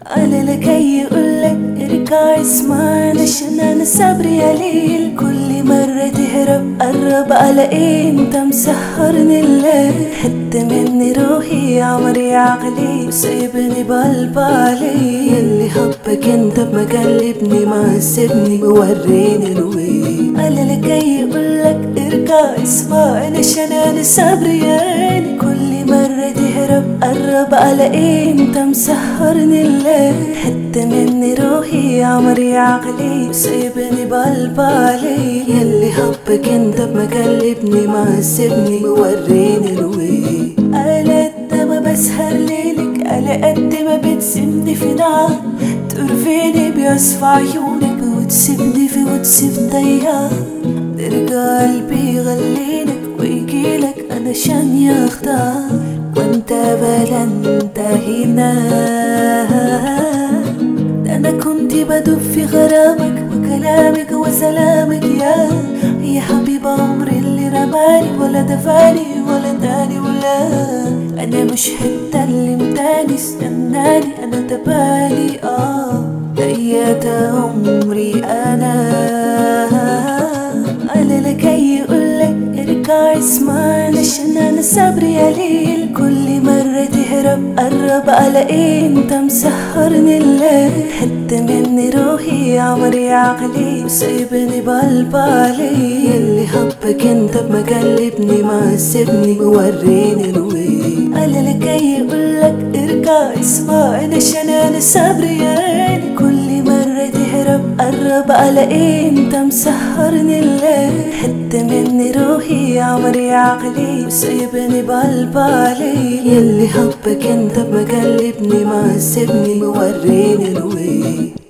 على لكي يقولك ارجع اسمعني عشان انا صبري قليل. كل مرة تهرب قرب على ايه انت مسهرني الليل. حتة مني روحي عمري عقلي وسايبني بقلب علي. ياللي حبك انت بمقلبني معذبني موريني الويل. على لكي يقولك ارجع اسمعني عشان انا صبري قليل. كل مرة تهرب قرب على ايه انت مسهرني الليل. حتة مني روحي عمري عقلي وسايبني بقلب علي. ياللي حبك انت بمقلبني معذبني موريني الويل. على قد ما بسهر ليلك على قد ما بتسيبني في نار. تقرفيني بيصفى عيونك وتسيبني في وتسيب ضياع. ترجع قلبي يغليلك ويجيلك انا شان يختار. وانت بلا انتهينا ده انا كنت بدوب في غرامك وكلامك وسلامك يا حبيب عمري اللي رماني ولا دفاني ولا داني ولا. انا مش هتكلم استناني انا تبالي ضيعت عمري انا. على لكي يقولك ارجع اسمعني عشان انا صبري قليل. كل مرة تهرب قرب على ايه انت مسهرني الليل. حتة مني روحي عمري عقلي وسايبني بقلب علي. ياللي حبك انت بمقلبني معذبني موريني الويل. على لكي يقولك ارجع اسمعني عشان انا صبري قليل. كل مرة تهرب قرب على ايه انت مسهرني الليل. حتة مني روحي عمري عقلي وسايبني بقلب علي. ياللي حبك انت بمقلبني معذبني موريني الويل.